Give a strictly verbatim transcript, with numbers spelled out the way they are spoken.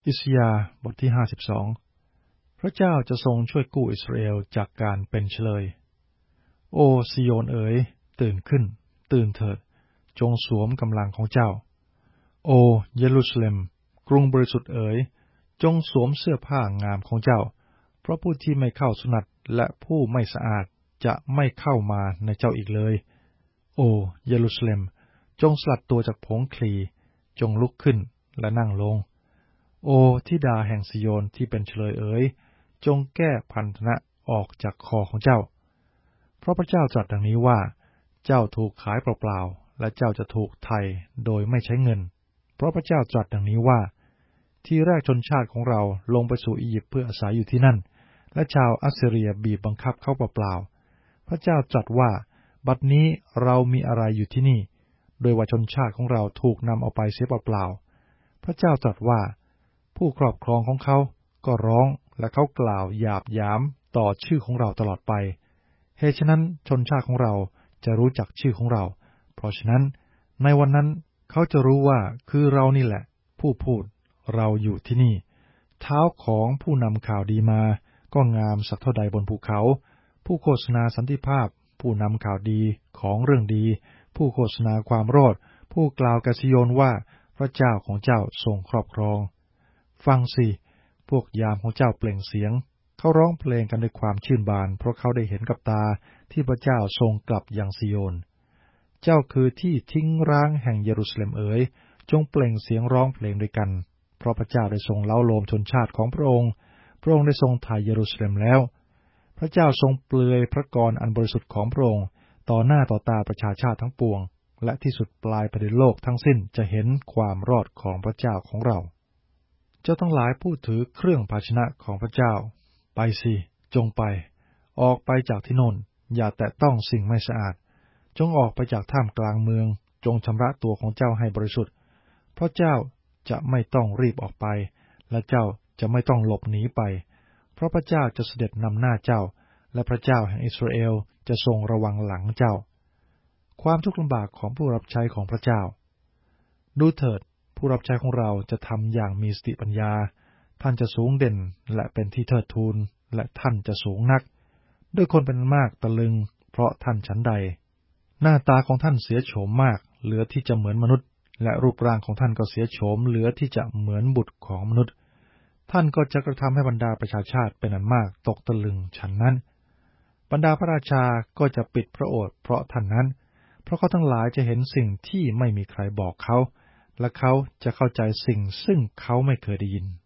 อิสยาห์บทที่ห้าสิบสองพระเจ้าจะทรงช่วยกู้อิสราเอลจากการเป็นเฉลยโอซิโยนเอ๋ยตื่นขึ้นตื่นเถิดจงสวมกำลังของเจ้าโอเยรูซาเล็มกรุงบริสุทธิ์เอ๋ยจงสวมเสื้อผ้างามของเจ้าเพราะผู้ที่ไม่เข้าสุนัตและผู้ไม่สะอาดจะไม่เข้ามาในเจ้าอีกเลยโอเยรูซาเล็มจงสลัดตัวจากผงคลีจงลุกขึ้นและนั่งลงโอธิดาแห่งซิโยนที่เป็นเฉลยเอ๋ยจงแก้พันธนะออกจากคอของเจ้าเพราะพระเจ้าตรัสดังนี้ว่าเจ้าถูกขายเปล่าๆและเจ้าจะถูกไถ่โดยไม่ใช้เงินเพราะพระเจ้าตรัสดังนี้ว่าที่แรกชนชาติของเราลงไปสู่อียิปต์เพื่ออาศัยอยู่ที่นั่นและชาวอัสซีเรียบีบบังคับเขาเปล่าๆพระเจ้าตรัสว่าบัดนี้เรามีอะไรอยู่ที่นี่โดยว่าชนชาติของเราถูกนำเอาไปเสียเปล่าๆพระเจ้าตรัสว่าผู้ครอบครองของเขาก็ร้องและเขากล่าวหยาบหยามต่อชื่อของเราตลอดไปเหตุฉะนั้นชนชาติของเราจะรู้จักชื่อของเราเพราะฉะนั้นในวันนั้นเขาจะรู้ว่าคือเรานี่แหละผู้พูดเราอยู่ที่นี่เท้าของผู้นำข่าวดีมาก็งามสักเท่าใดบนภูเขาผู้โฆษณาสันติภาพผู้นำข่าวดีของเรื่องดีผู้โฆษณาความรอดผู้กล่าวแก่ซิโยนว่าพระเจ้าของเจ้าทรงครอบครองฟังสิพวกยามของเจ้าเปล่งเสียงเขาร้องเพลงกันด้วยความชื่นบานเพราะเขาได้เห็นกับตาที่พระเจ้าทรงกลับยังซิโยนเจ้าคือที่ทิ้งร้างแห่งเยรูซาเล็มเอ๋ยจงเปล่งเสียงร้องเพลงด้วยกันเพราะพระเจ้าได้ทรงเล้าโลมชนชาติของพระองค์พระองค์ได้ทรงไถ่เยรูซาเล็มแล้วพระเจ้าทรงเปลือยพระกรอันบริสุทธิ์ของพระองค์ต่อหน้าต่อตาประชาชาติทั้งปวงและที่สุดปลายแผ่นดินโลกทั้งสิ้นจะเห็นความรอดของพระเจ้าของเราเจ้าทั้งหลายผู้ถือเครื่องภาชนะของพระเจ้าไปสิจงไปออกไปจากที่โน่นอย่าแตะต้องสิ่งไม่สะอาดจงออกไปจากท่ามกลางเมืองจงชำระตัวของเจ้าให้บริสุทธิ์เพราะเจ้าจะไม่ต้องรีบออกไปและเจ้าจะไม่ต้องหลบหนีไปเพราะพระเจ้าจะเสด็จนำหน้าเจ้าและพระเจ้าแห่งอิสราเอลจะทรงระวังหลังเจ้าความทุกข์ลำบากของผู้รับใช้ของพระเจ้าดูเถิดผู้รับใช้ของเราจะทำอย่างมีสติปัญญาท่านจะสูงเด่นและเป็นที่เทิดทูนและท่านจะสูงนักด้วยคนเป็นมากตะลึงเพราะท่านชั้นใดหน้าตาของท่านเสียโฉมมากเหลือที่จะเหมือนมนุษย์และรูปร่างของท่านก็เสียโฉมเหลือที่จะเหมือนบุตรของมนุษย์ท่านก็จะกระทำให้บรรดาประชาชาติเป็นอันมากตกตะลึงฉันนั้นบรรดาพระราชาก็จะปิดพระโอษฐ์เพราะท่านนั้นเพราะเขาทั้งหลายจะเห็นสิ่งที่ไม่มีใครบอกเขาและเขาจะเข้าใจสิ่งซึ่งเขาไม่เคยได้ยิน